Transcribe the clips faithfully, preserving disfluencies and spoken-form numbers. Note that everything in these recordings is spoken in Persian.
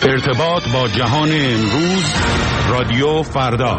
ارتباط با جهان امروز، رادیو فردا.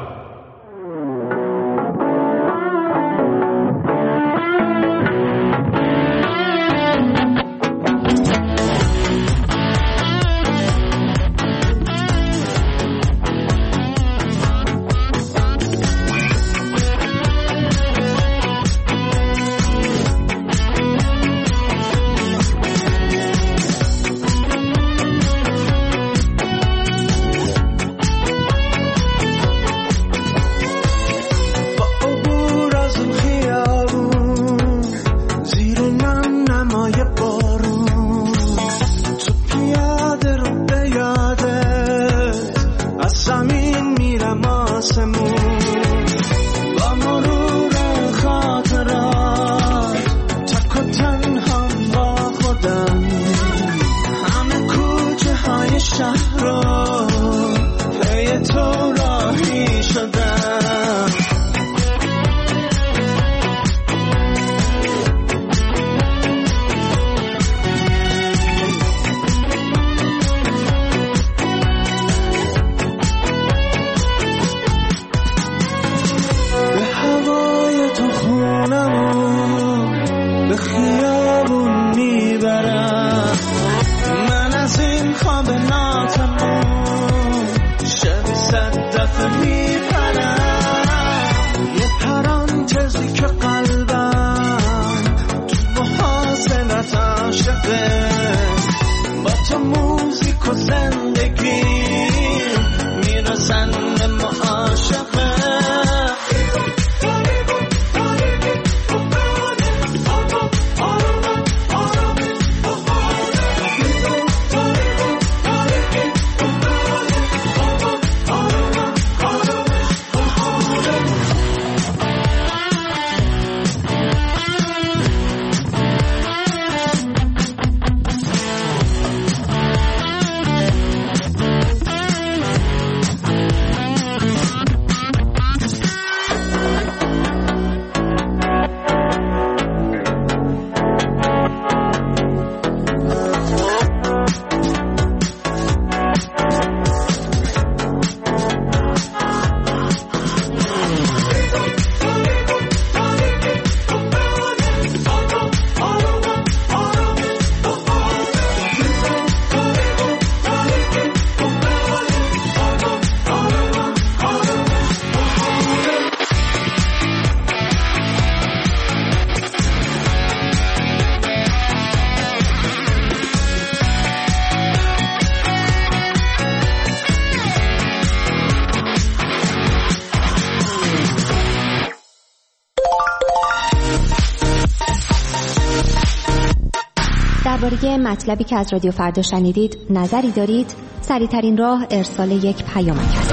درباره مطلبی که از رادیو فردا شنیدید نظری دارید؟ سریع‌ترین راه ارسال یک پیامک است.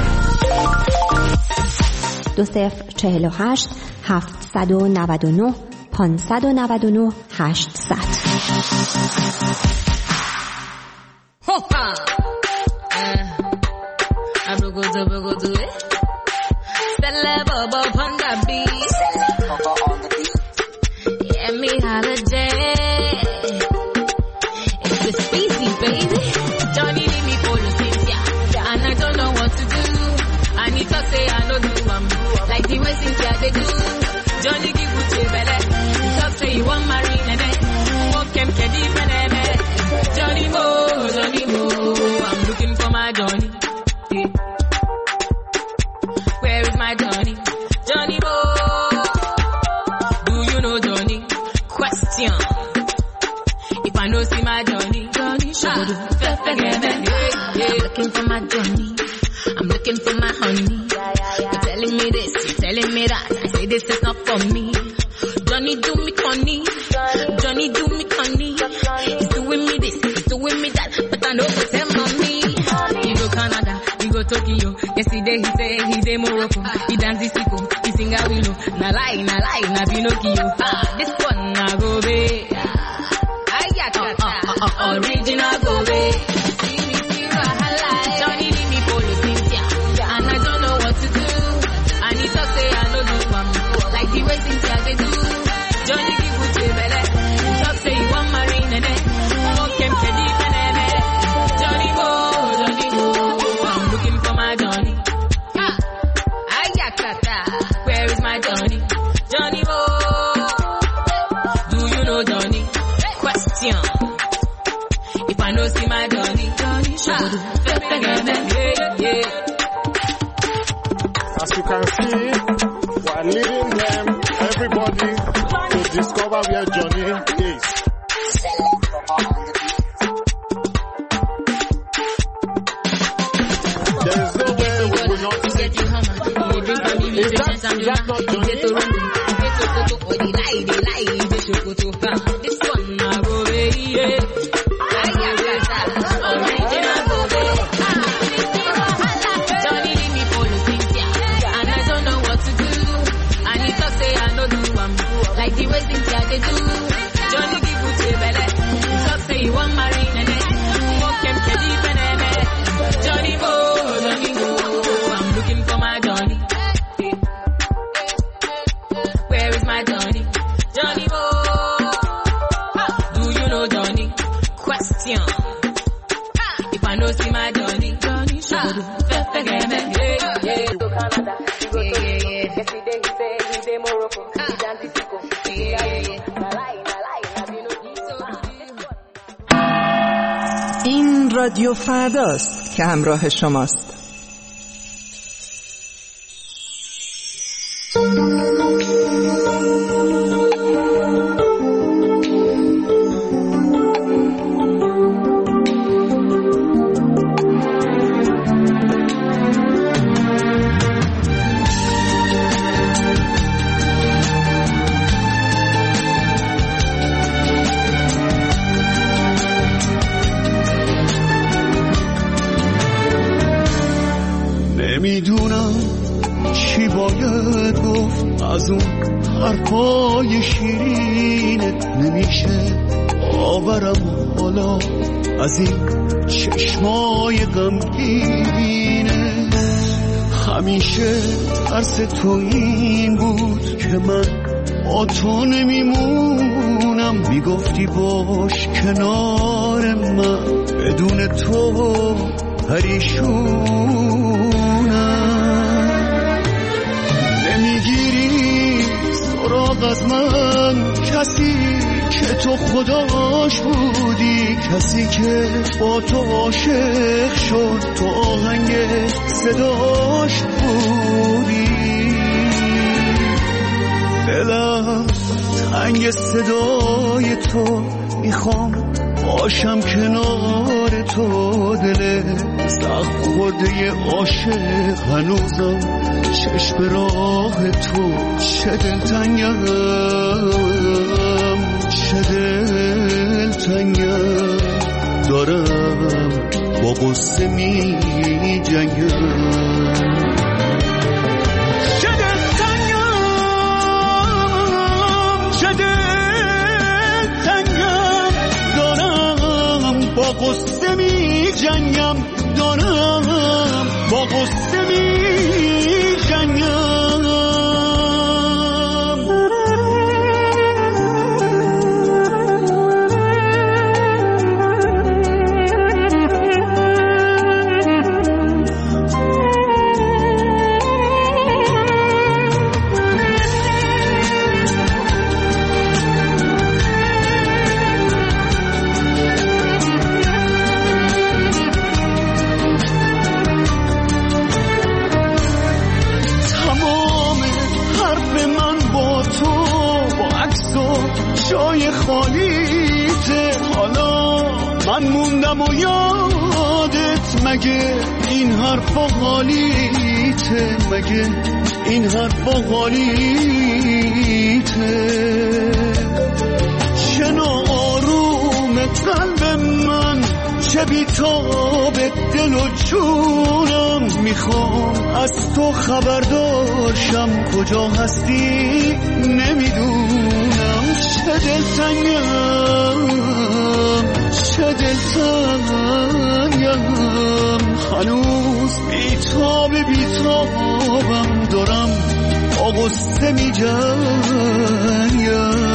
دو صفر چهل و هشت هفتصد و نود و نه پانصد و نود و نه هشتصد. هوپا ابرو گوزو بگو دوه سله بابا پندابی سله بابا on the beat yeah me holiday. Baby, Johnny leave me for the things, yeah. And I don't know what to do. I need to say I don't do um, like the way things yeah, they do. Johnny give you to belly. Talk say you want marry nene. Walk him kedi nene. Johnny Mo, Johnny Mo. I'm looking for my Johnny. Yeah. Where is my Johnny? Johnny Mo. Do you know Johnny? Question. If I know see my Johnny. Ah, looking for my Johnny, I'm looking for my honey. You're telling me this, you're telling me that. I say this is not for me. Johnny do me conny, Johnny do me conny. He's doing me this, he's doing me that, but I know for them on me. You go Canada, you go Tokyo. Yesterday he say he's a Morocco. He dance the sicko, he sing a willow. Na lie, na lie, na Pinocchio. Ah, this one na go be. Uh, uh, original go away. See me, see you, I like. Johnny leave me for the things, yeah. And I don't know what to do. I need to say I know do um, like the way things yeah, they do. Johnny give you to belly. Talk say you want marry nene. Walk him to deep nene. Johnny Mo, I no see my Johnny, Johnny, yeah, yeah. As you can see, we are leading them, everybody, to discover where Johnny is. There is no way we will not see you. Is that, is that not Johnny? This one, I go, yeah. Like the way Cynthia they do, Johnny give you to belly. Just say you want marry nene, fuck him keep nene. Johnny go, Johnny go, I'm looking for my Johnny. Where is my Johnny? Johnny go, do you know Johnny? Question. If I know see my Johnny, Johnny should forget me. Yeah, yeah. To Canada, he go to yesterday he say he dey Morocco. این رادیو فرداست که همراه شماست. نمیدونم چی باید گفت از اون حرفای شیرینت، نمیشه آورم حالا از این چشمای غمگینه. همیشه ترس تو این بود که من با تو نمیمونم، میگفتی باش کنار من، بدون تو پریشونم. نمیگیری سراغ از من کسی که تو خداش بودی، کسی که با تو عاشق شد، تو آهنگ صداش بودی. دلم تنگ صدای تو، میخوام باشم کنار تو. دل سخت خورده عاشق هنوزم چشم راه تو. چه دلتنگم، چه دلتنگم، دارم با قصه می جنگم. چه دلتنگم، چه دلتنگم، دارم با قصه می جنگم، دارم با قصه می جنگم. جای خالیته، حالا من موندم و یادت، مگه این حرفا حالیته، مگه این حرفا حالیته. چه ناآروم قلب من، چه بیتاب دل و جونم، میخوام از تو خبر داشتم، کجا هستی نمیدونم. چه دلتنگم، چه دلتنگم، هنوز بیتاب بیتابم، دارم با غصه می جنگم.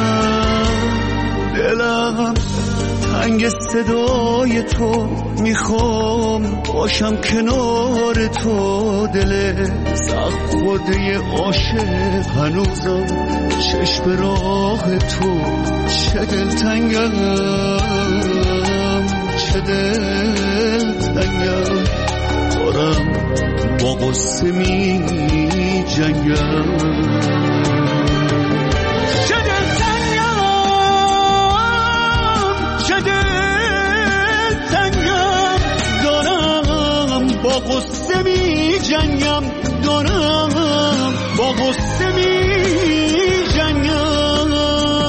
دلم تنگ صدای تو، میخوام باشم کنار تو. دل سخت خورده عاشق هنوزم چشم راه تو. چه دلتنگم، دل تنگم، دارم با قصه می جنگم. چه دل تنگم، چه دل تنگم، دارم با قصه می جنگم، دارم با قصه می جنگم.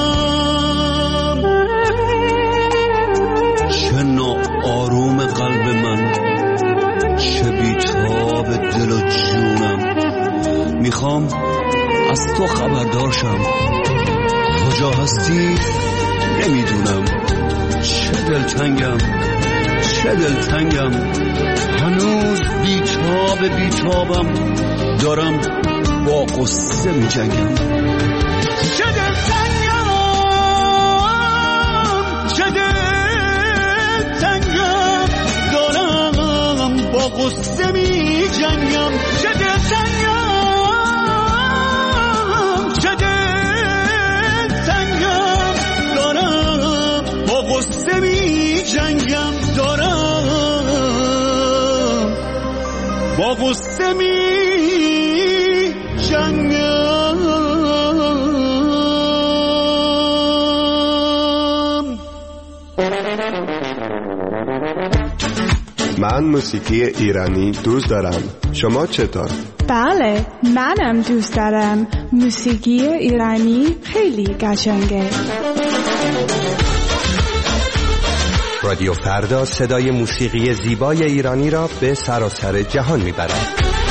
چه ناآروم قلب من، چه بیتاب دل و جونم، میخوام از تو خبردار شم، کجا هستی نمیدونم. چه دلتنگم، چه دلتنگم، هنوز بیتاب بیتابم، دارم با قصه می جنگم. چه دلتنگم، چه دلتنگم، دارم با قصه می جنگم. چه دلتنگم، چه دلتنگم، دارم با قصه می جنگم، دارم با قصه می جنگم. من موسیقی ایرانی دوست دارم. شما چطور؟ بله، منم دوست دارم. موسیقی ایرانی خیلی قشنگه. رادیو فردا صدای موسیقی زیبای ایرانی را به سراسر جهان میبرد.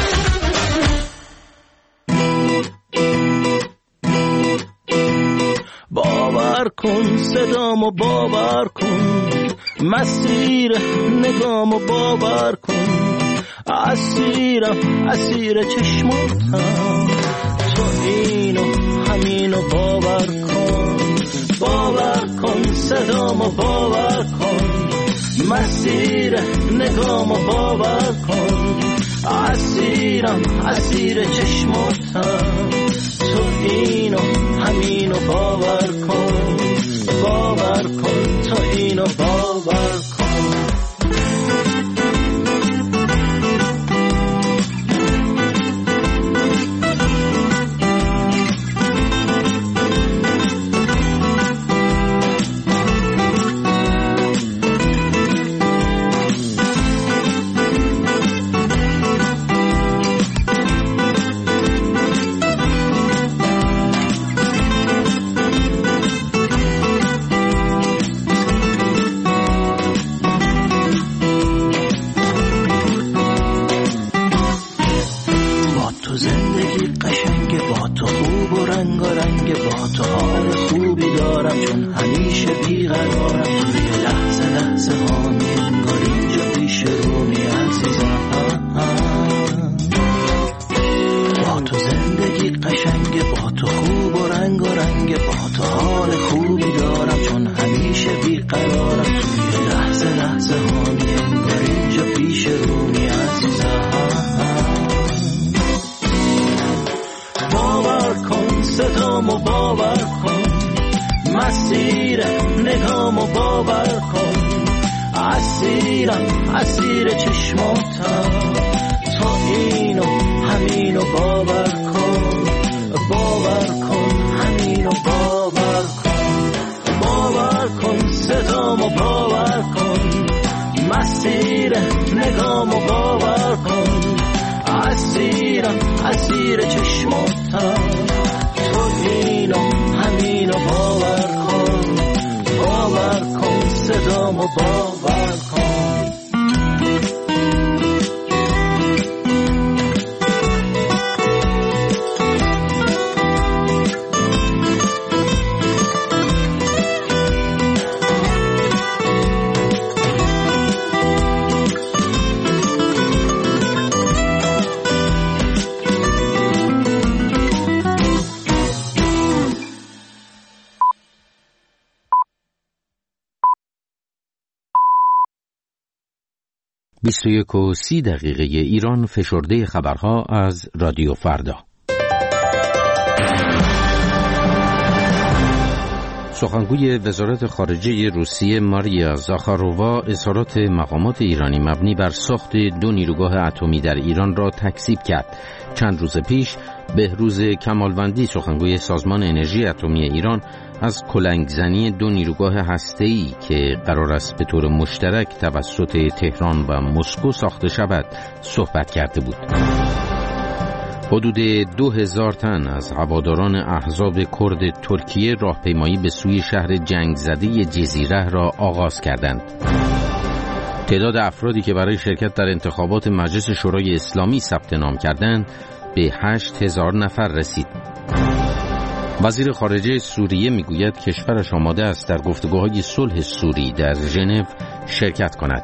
باور کن صدامو، باور کن مسیر نگامو، باور کن اسیرم، اسیر چشماتم، تو اینو همینو باور کن. باور کن صدامو، باور کن مسیر نگامو، باور کن اسیرم، اسیر چشماتم، تو اینو همینو باور کن. باور کن، تو اینو باور کن. بیست و یک و سی دقیقه ایران، فشرده خبرها از رادیو فردا. سخنگوی وزارت خارجه روسیه ماریا زاخارووا اظهارات مقامات ایرانی مبنی بر ساخت دو نیروگاه اتمی در ایران را تکذیب کرد. چند روز پیش بهروز کمالوندی سخنگوی سازمان انرژی اتمی ایران از کلنگزنی دو نیروگاه هسته‌ای که قرار است به طور مشترک توسط تهران و مسکو ساخته شود صحبت کرده بود. حدود دو هزار تن از هواداران احزاب کرد ترکیه راهپیمایی به سوی شهر جنگ زده جزیره را آغاز کردند. تعداد افرادی که برای شرکت در انتخابات مجلس شورای اسلامی ثبت نام کردند به هشت هزار نفر رسید. وزیر خارجه سوریه میگوید کشورش آماده است در گفتگوهای صلح سوری در ژنو شرکت کند.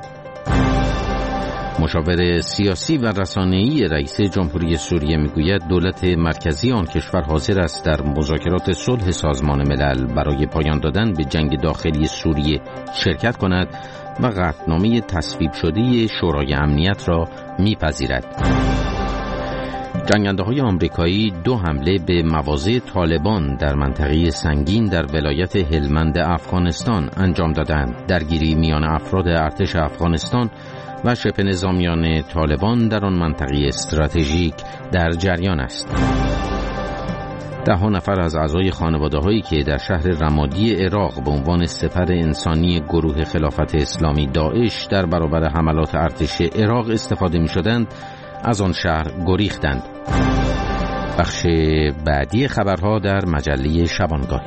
مشاور سیاسی و رسانه‌ای رئیس جمهوری سوریه میگوید دولت مرکزی آن کشور حاضر است در مذاکرات صلح سازمان ملل برای پایان دادن به جنگ داخلی سوریه شرکت کند و قطعنامه تصویب شده شورای امنیت را میپذیرد. جنگنده‌های آمریکایی دو حمله به مواضع طالبان در منطقه سنگین در ولایت هلمند افغانستان انجام دادند. درگیری میان افراد ارتش افغانستان و شبه نظامیان طالبان در آن منطقه استراتژیک در جریان است. ده ها نفر از اعضای خانواده‌هایی که در شهر رمادی عراق به عنوان سپر انسانی گروه خلافت اسلامی داعش در برابر حملات ارتش عراق استفاده می‌شدند از آن شهر گریختند. بخش بعدی خبرها در مجله شبانگاهی.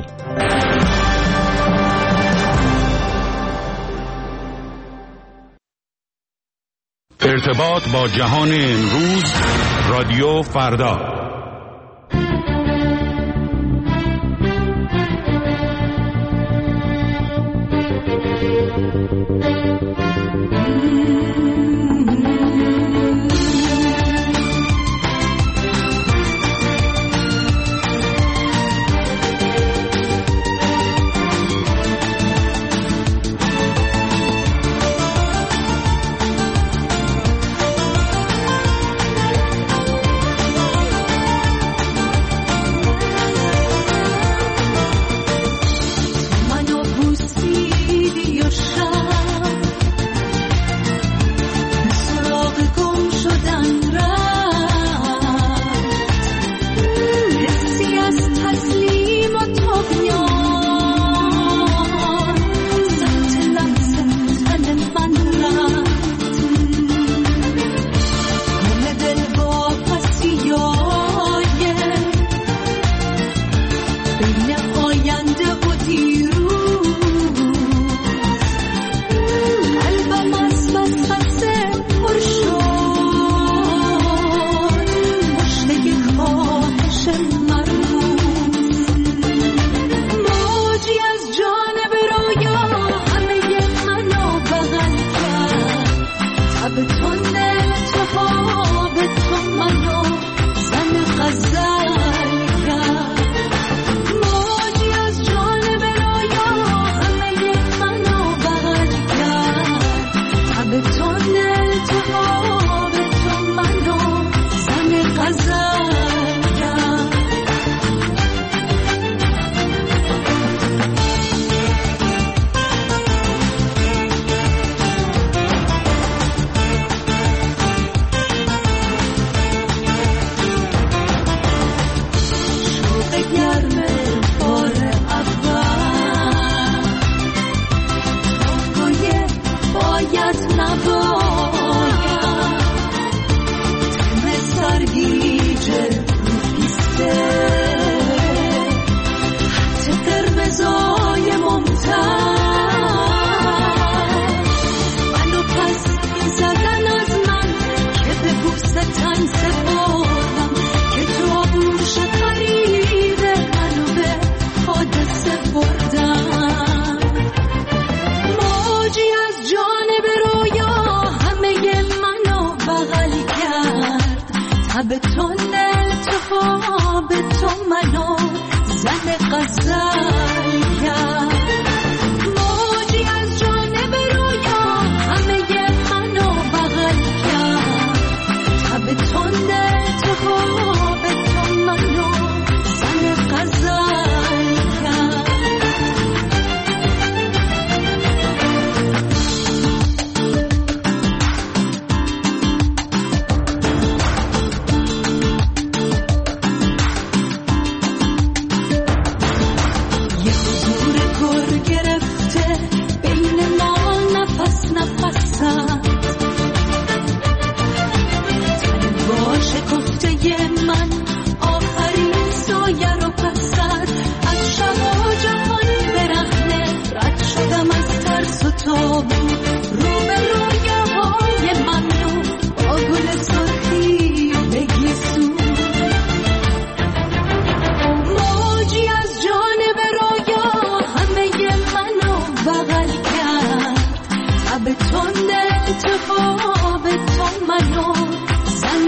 ارتباط با جهان امروز، رادیو فردا.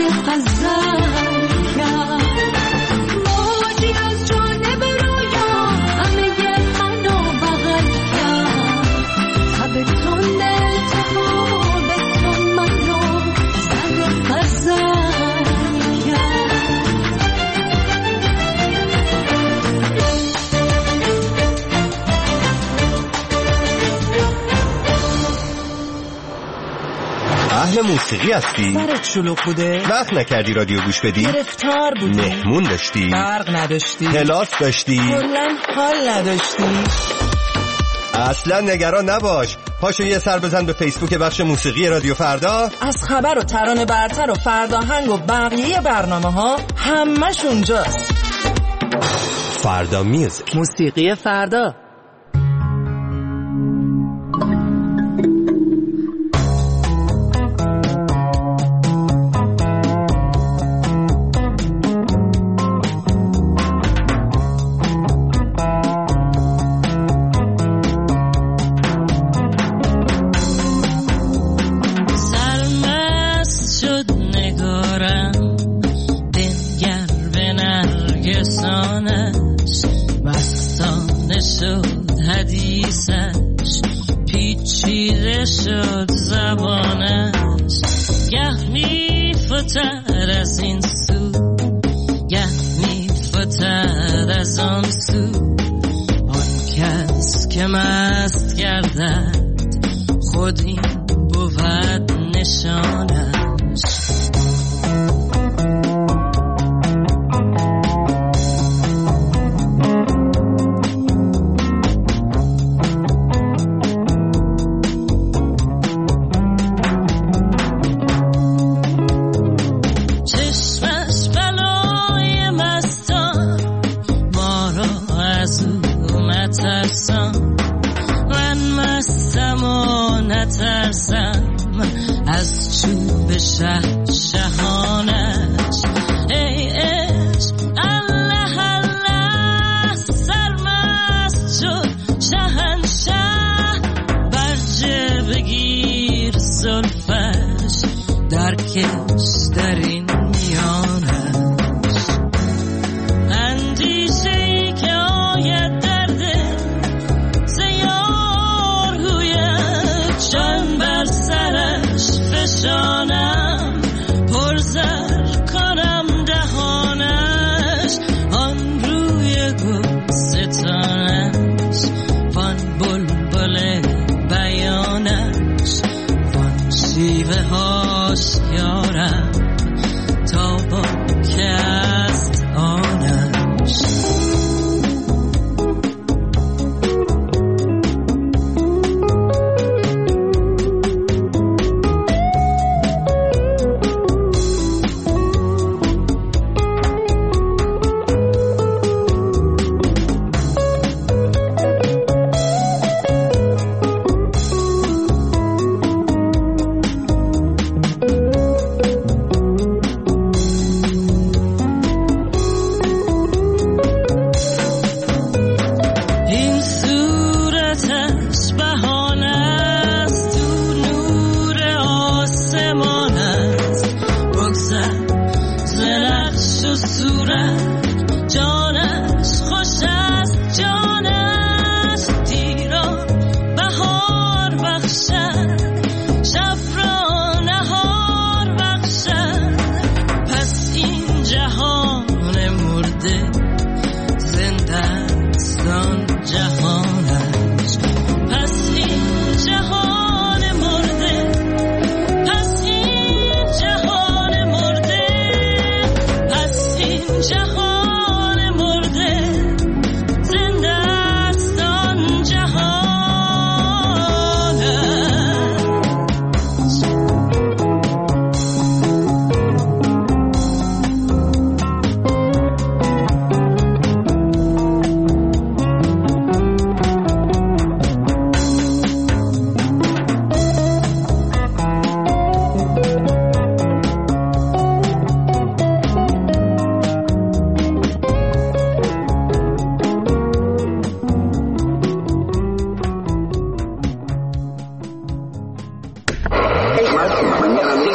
اهل موسیقی هستی؟ سرت شلوغ بوده؟ وقت نکردی رادیو گوش بدی؟ گرفتار بودی؟ مهمون داشتی؟ برق نداشتی؟ کلاس داشتی؟ کلاً حال نداشتی؟ اصلا نگران نباش، پاشو یه سر بزن به فیسبوک بخش موسیقی رادیو فردا. از خبر و ترانه برتر و فرداهنگ و بقیه برنامه ها همش اونجاست. فردا میوزیک، موسیقی فردا.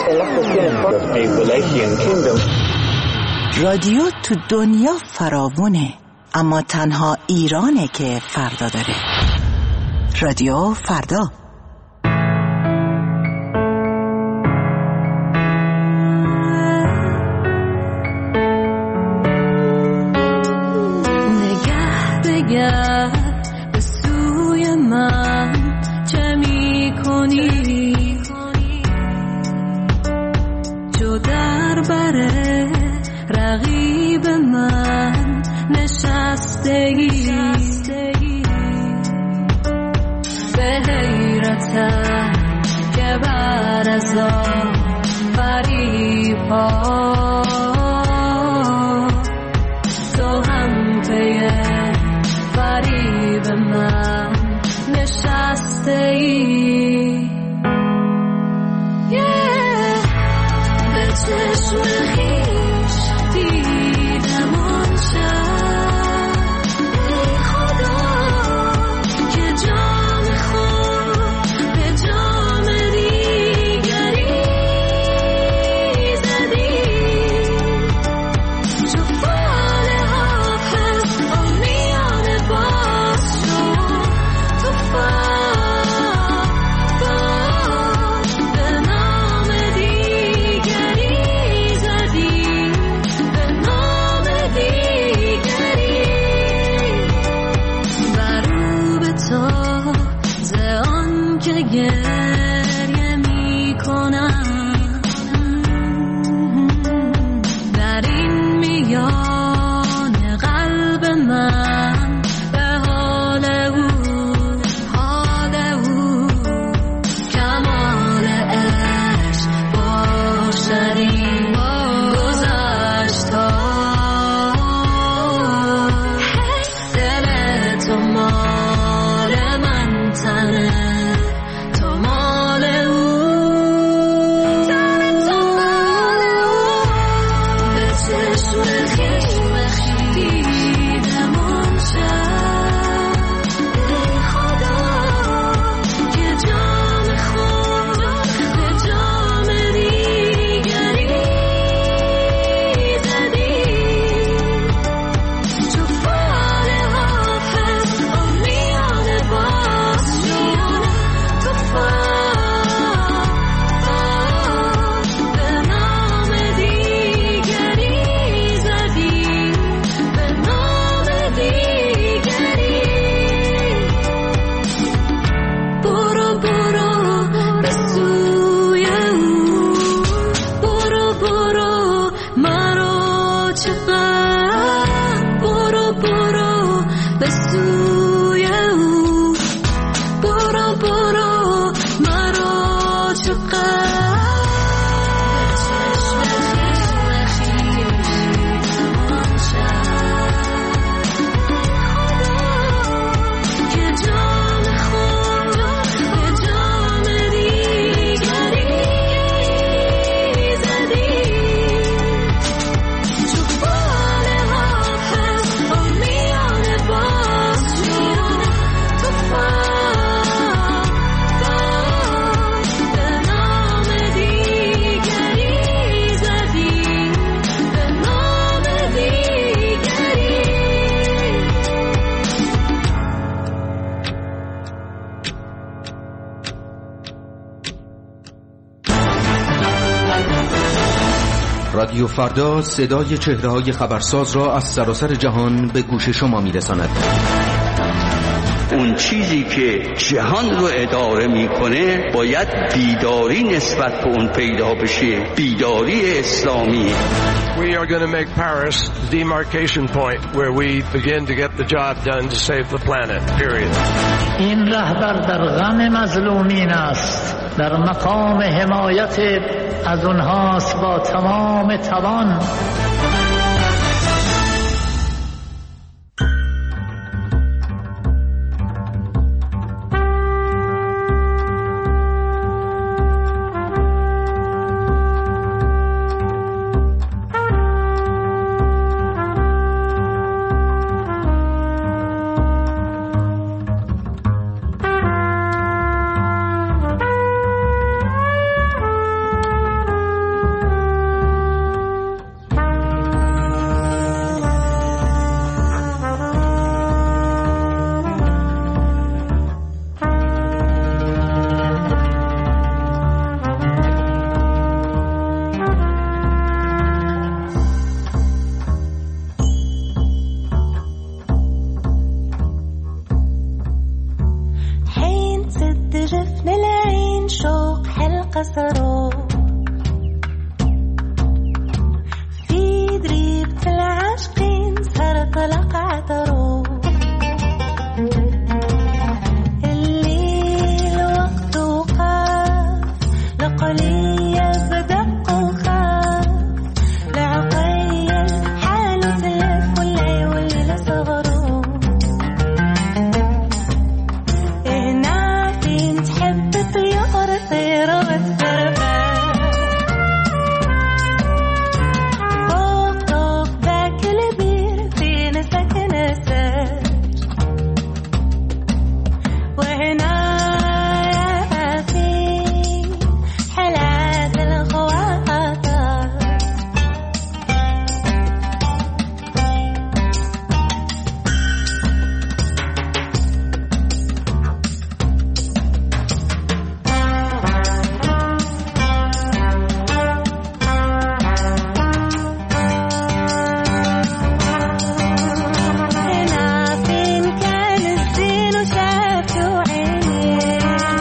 رادیو تو دنیا فراوونه، اما تنها ایرانه که فردا داره. رادیو فردا. نگه بگر به سوی من چه می کنی، جو در بره رقیب من نشستگی، به حیرتم که بر از آن فریبا تو هم پی فریب من نشستگی. به چشم خویش دیدم آن شب، ای خدا که جام خود به جام دیگری زدی، چو فال حافظ آن میانه باز شد، تو فال فال به نام دیگری زدی، به نام دیگری. برو به تو ز آن که گریه می کنم، در این میان قلب من به حال او، حال او کمال عشق باشدی گذشت تا دل تو مال من، تنه تو مال او، تنه تو مال او. به چشم خویش دیدم آن شب، ای خدا که جام خود به جام دیگری زدی، چو فال حافظ آن میانه باز شد، تو فال فال به نام دیگری زدی، به نام دیگری. برو برو به سوی او، برو برو مرا چه غم، برو برو به سوی او، برو برو مرا چه غم. چشم خویش دیدم آن شب، که جام خود به جام دیگری زدی، چو فال حافظ آن میانه باز شد، تو فال فال به نام دیگری زدی، به نام دیگری. رادیو فردا صدای چهره‌های خبرساز را از سراسر جهان به گوش شما می‌رساند. اون چیزی که جهان رو اداره میکنه باید بیداری نسبت به اون پیدا بشه، بیداری اسلامی. We are going to make Paris the demarcation point where we begin to get the job done to save the planet. Period. این رهبر در غم مظلومین است، در مقام حمایت از اونهاست با تمام توان. قطره في دريبة العاشقين صار طلق عطره الليل وقته قاف لقلية بدق وخاف لعقية حاله تلف ولا يولي لصغره هنا فين تحب طيارة طيرة وتفرفع فوق فوق ذاك البير فين سكن السر وهنا في حلات الخواطر هنا فين كان الزين وشافته عيني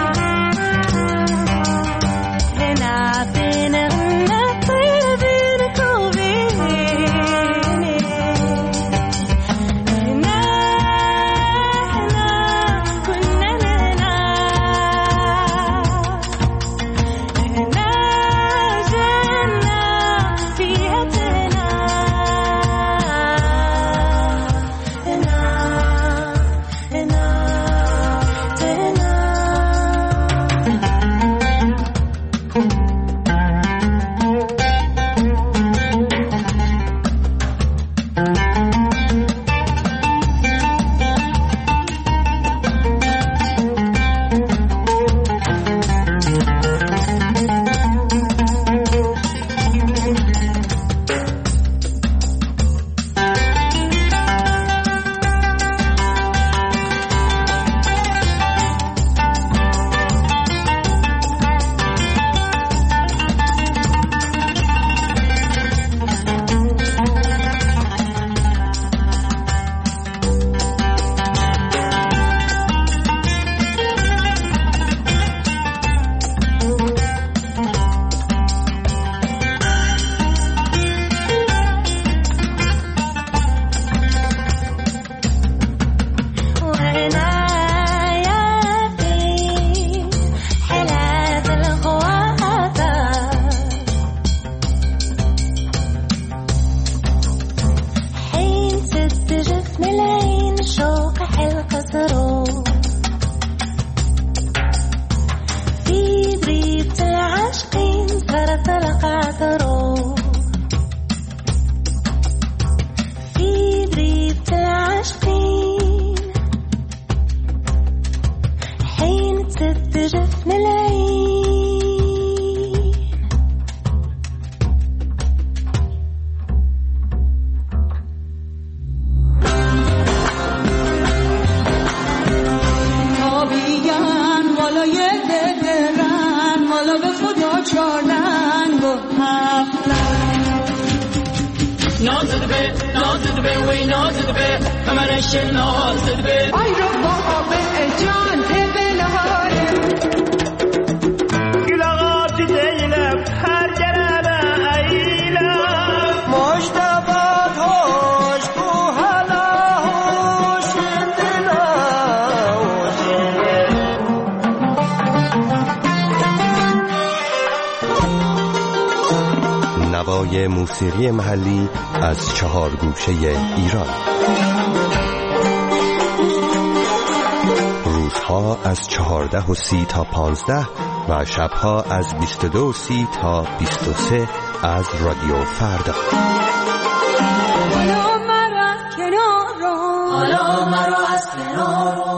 هنا فين غنى الطير بينك وبيني هنا هنا كنا هنا هنا جنة فيها تنا هنا هنا تنا وهنا في حلات الخواطر حين سد جفن العين شوق حل قصره في دريبة العاشقين صار طلق عطره في دريبة العاشقين حين تسد جفن العين آبیان والا یه دلرن والا به خدا چارنگ و نازد به نازد به وی نازد به کمرش نازد به آی رو با به جان بلهاره گلاغات دیلم هر جرم ایلم مشتبات هوش بو هلا هوش دلا نوای موسیقی محلی از چهار گوشه ایران. روزها از چهارده و سی تا پانزده و شبها از بیست و دو و سی تا بیست و سه از رادیو فردا. حالا مرا از کنار رو حالا مرا از کنار رو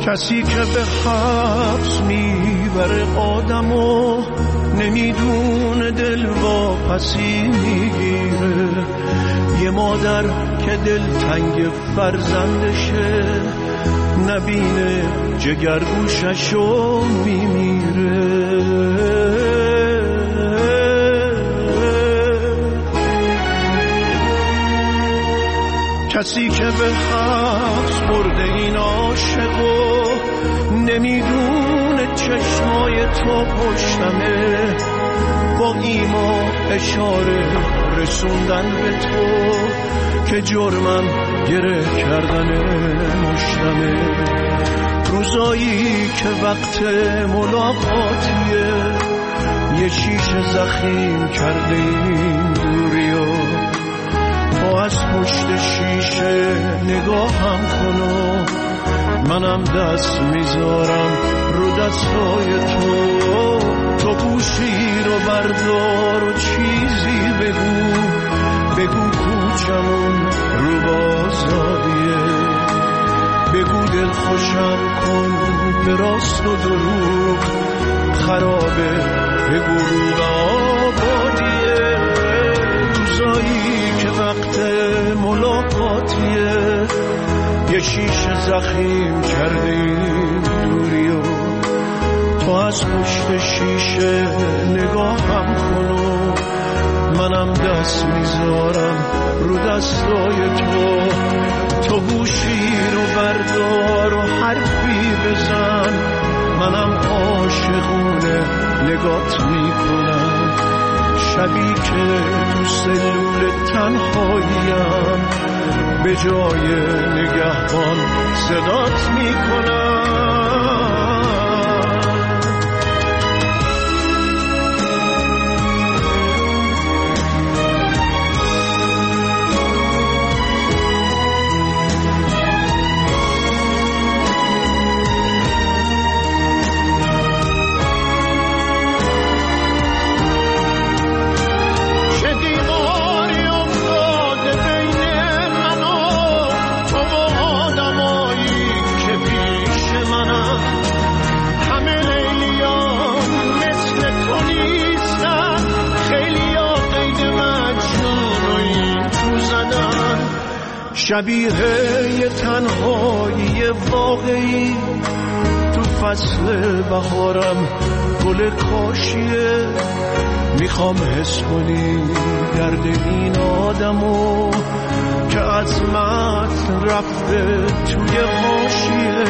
کسی که به حبس میبره آدمو نمیدونه دل واپسی میگیره. یه مادر که دل تنگ فرزندشه نبینه جگرگوششو میمیره. کسی که به حبس برده این عاشقو نمیدونه چشمای تو پشتمه، با ایما اشاره رسوندن به تو که جرمم گره کردن مشتمه. روزایی که وقت ملاقاتیه یه شیشه زخیم کرده این دوریو، تو از پشت شیشه نگاهم کنو، منم دست میذارم رو دستای تو. تو گوشی رو بردار و چیزی بگو، بگو کوچمون رو بازاریه، بگو دل خوشم کن به راست و دروغ خرابه، بگو رو آبادیه. روزایی که وقت ملاقاتیه یه شیشه زخیم کرده این دوریو، تو از پشت شیشه نگاهم کنو، منم دست میذارم رو دستای تو. تو گوشی رو بردار و حرفی بزن، منم عاشقونه نگات میکنم. شبی که تو سلول تنهاییم به جای نگهبان صدات میکنم. شبیه یه تنهایی واقعی تو فصل بهارم گل کاشیه، میخوام حس کنی درد این آدمو که عظمت رفته توی غاشیه.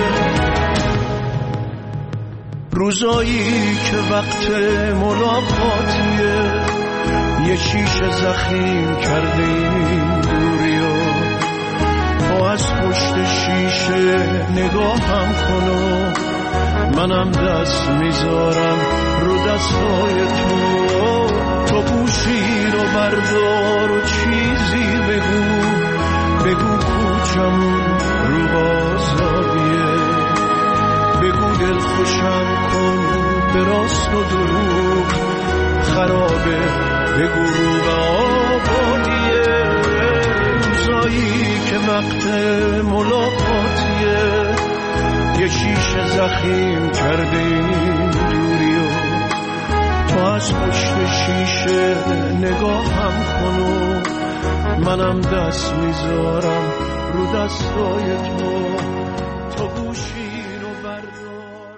روزایی که وقت ملاقاتیه یه شیشه زخیم کرده این دوریو، تو از پشت شیشه نگاهم کنو، منم دست میذارم رو دستای تو. تو گوشی رو بردار و چیزی بگو، بگو کوچمون رو بازاریه، بگو دل خوشم کن به راست و دروغ خرابه، بگو رو آبادیه. روزایی که وقت ملاقاتیه یه شیشه زخیم کرده این دوریو، تو از پشت شیشه نگاهم کنو، منم دست میذارم رو دستای تو. تو گوشی رو بردار.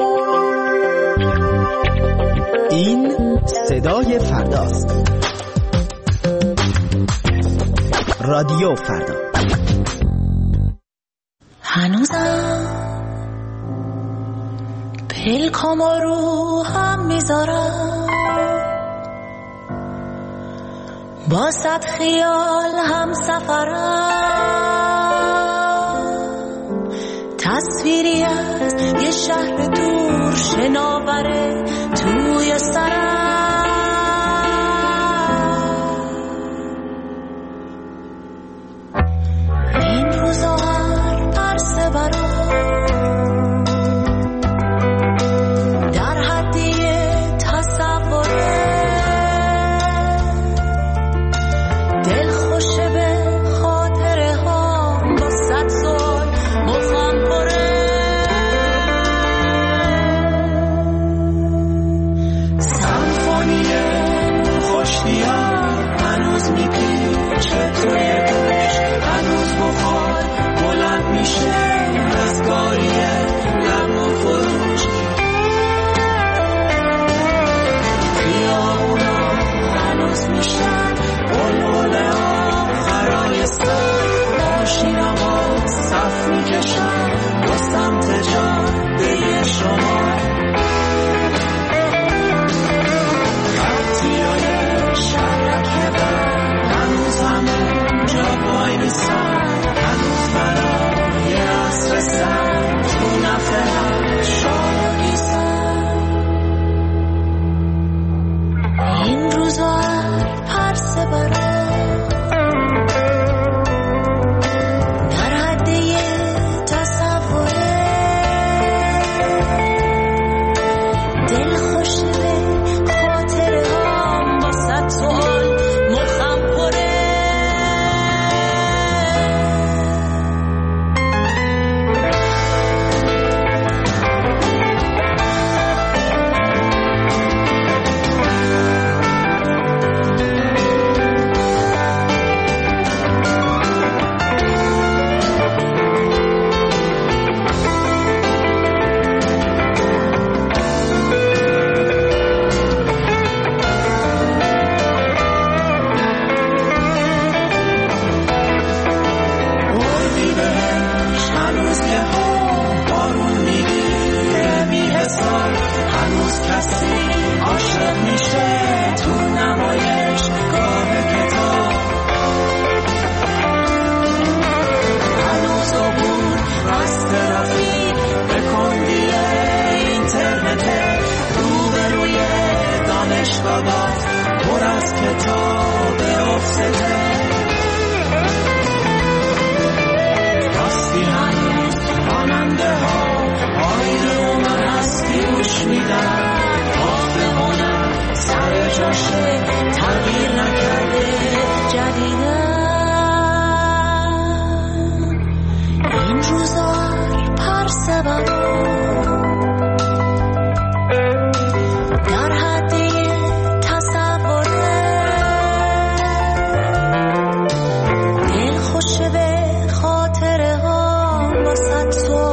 این صدای فرداست. رادیو فردا. هنوزم پلکام رو هم میذارم، با صد خیال هم سفرم، تصویری از یه شهر دور شناوره توی سرم. این روزا هر پرسه برام در حدی تصوره، دل خوشه به خاطره ها با صد سال مخم پره. میشه از کاریه لب و فروش خیابونا هنوز میشن بلبله آخرای سر ماشینا با صف میکشن با سمت جاده شما خطیای شهرک بر هنوز همه جا بای نیستن هنوز برای عصر سر تو نفر شاید نیستن این روزا هر پرسه برای تو